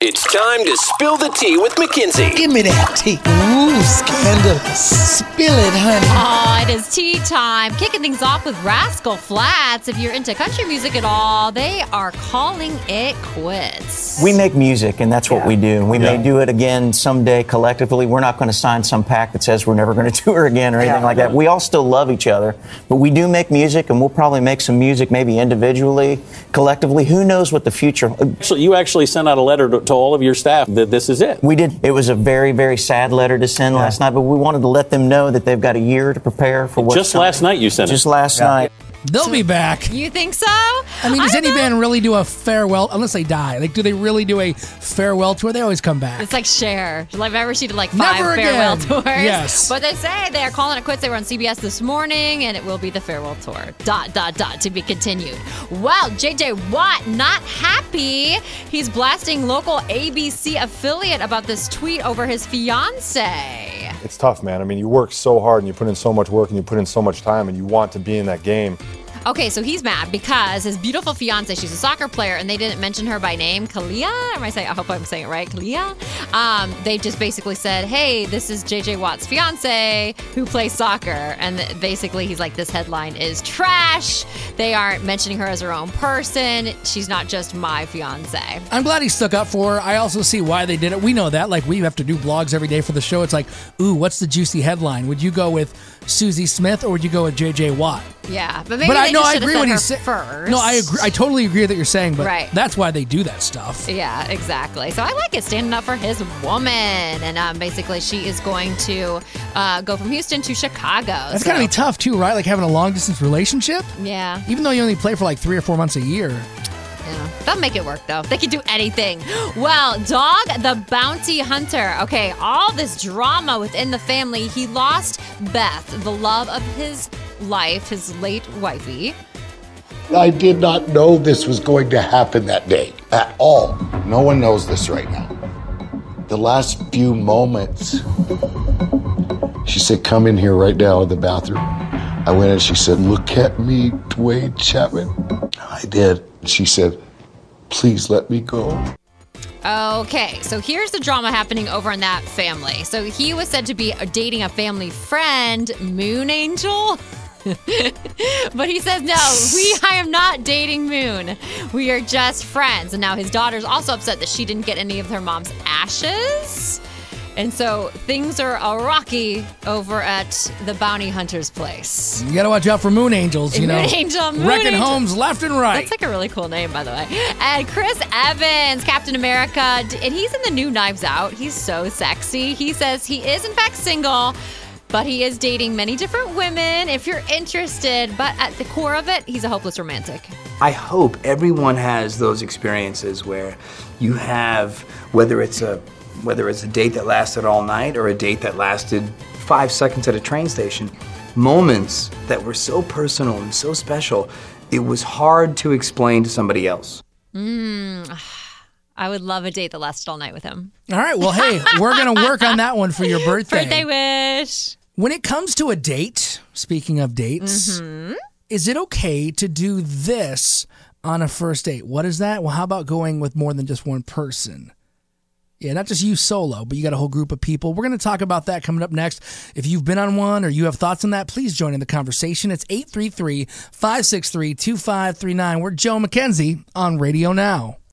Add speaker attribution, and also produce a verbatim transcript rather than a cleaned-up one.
Speaker 1: It's time to spill the tea with Mackenzie.
Speaker 2: Give me that tea. Ooh, scandalous. Spill it, honey.
Speaker 3: Oh, it is tea time. Kicking things off with Rascal Flatts. If you're into country music at all, they are calling it quits.
Speaker 4: We make music, and that's what yeah. we do. We yeah. may do it again someday collectively. We're not going to sign some pact that says we're never going to tour again or anything yeah. like that. We all still love each other, but we do make music, and we'll probably make some music maybe individually, collectively. Who knows what the future...
Speaker 5: So you actually sent out a letter to, to all of your staff that this is it.
Speaker 4: We did. It was a very, very sad letter to send yeah. last night, but we wanted to let them know that they've got a year to prepare for what's
Speaker 5: Just
Speaker 4: coming.
Speaker 5: last night you sent
Speaker 4: Just
Speaker 5: it.
Speaker 4: Just last
Speaker 6: yeah.
Speaker 4: night.
Speaker 6: They'll so, be back.
Speaker 3: You think so?
Speaker 6: I mean, does I any know. band really do a farewell, unless they die? Like, do they really do a farewell tour? They always come back.
Speaker 3: It's like Cher. Like, remember she did like five
Speaker 6: Never
Speaker 3: farewell
Speaker 6: again.
Speaker 3: tours?
Speaker 6: Yes.
Speaker 3: But they say they are calling it quits. They were on C B S this morning, and it will be the farewell tour. Dot, dot, dot, to be continued. Well, J J Watt, not happy. He's blasting local A B C affiliate about this tweet over his fiance.
Speaker 7: It's tough, man. I mean, you work so hard, and you put in so much work, and you put in so much time, and you want to be in that game.
Speaker 3: Okay, so he's mad because his beautiful fiance, she's a soccer player, and they didn't mention her by name, Kalia. Am I saying? I hope I'm saying it right, Kalia. Um, they just basically said, "Hey, this is J J Watt's fiance who plays soccer," and th- basically he's like, "This headline is trash. They aren't mentioning her as her own person. She's not just my fiance."
Speaker 6: I'm glad he stuck up for her. I also see why they did it. We know that. Like, we have to do blogs every day for the show. It's like, ooh, what's the juicy headline? Would you go with Susie Smith or would you go with J J Watt?
Speaker 3: Yeah, but maybe
Speaker 6: but
Speaker 3: they
Speaker 6: I, no,
Speaker 3: just
Speaker 6: I
Speaker 3: should
Speaker 6: agree
Speaker 3: have
Speaker 6: what
Speaker 3: said
Speaker 6: he's
Speaker 3: her
Speaker 6: saying.
Speaker 3: first.
Speaker 6: No, I agree. I totally agree that you're saying, but
Speaker 3: right.
Speaker 6: that's why they do that stuff.
Speaker 3: Yeah, exactly. So I like it, standing up for his woman, and um, basically she is going to uh, go from Houston to Chicago.
Speaker 6: That's
Speaker 3: so.
Speaker 6: gotta be tough too, right? Like having a long distance relationship.
Speaker 3: Yeah.
Speaker 6: Even though you only play for like three or four months a year.
Speaker 3: Yeah. They'll make it work, though. They can do anything. Well, Dog the Bounty Hunter. Okay, all this drama within the family. He lost Beth, the love of his life, his late wifey.
Speaker 8: I did not know this was going to happen that day at all. No one knows this right now. The last few moments, she said, "Come in here right now in the bathroom." I went and she said, "Look at me, Dwayne Chapman." I did. She said, "Please let me go."
Speaker 3: Okay, so here's the drama happening over in that family. So he was said to be dating a family friend, Moon Angel. But he says, no, we I am not dating Moon. We are just friends. And now his daughter's also upset that she didn't get any of her mom's ashes. And so things are uh, rocky over at the bounty hunter's place.
Speaker 6: You gotta watch out for Moon Angels, you
Speaker 3: Moon
Speaker 6: know.
Speaker 3: Angel, Moon
Speaker 6: Wrecking
Speaker 3: Angel.
Speaker 6: homes left and right.
Speaker 3: That's like a really cool name, by the way. And Chris Evans, Captain America, and he's in the new Knives Out. He's so sexy. He says he is, in fact, single, but he is dating many different women if you're interested. But at the core of it, he's a hopeless romantic.
Speaker 9: I hope everyone has those experiences where you have, whether it's a whether it's a date that lasted all night or a date that lasted five seconds at a train station, moments that were so personal and so special, it was hard to explain to somebody else.
Speaker 3: Mm, I would love a date that lasted all night with him.
Speaker 6: All right, well, hey, we're going to work on that one for your birthday.
Speaker 3: Birthday wish.
Speaker 6: When it comes to a date, speaking of dates,
Speaker 3: mm-hmm.
Speaker 6: is it okay to do this on a first date? What is that? Well, how about going with more than just one person? Yeah, not just you solo, but you got a whole group of people. We're going to talk about that coming up next. If you've been on one or you have thoughts on that, please join in the conversation. It's eight three three, five six three, two five three nine. We're Joe Mackenzie on Radio Now.